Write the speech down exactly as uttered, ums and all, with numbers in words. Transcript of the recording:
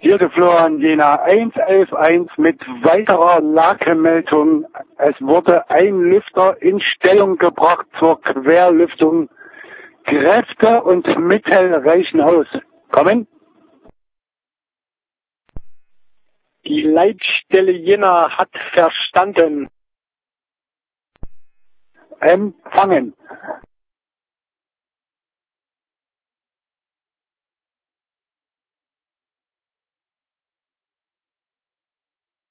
Hier der Florian Jena eins elf eins mit weiterer Lagemeldung. Es wurde ein Lüfter in Stellung gebracht zur Querlüftung. Kräfte und Mittel reichen aus. Kommen. Die Leitstelle Jena hat verstanden. Empfangen.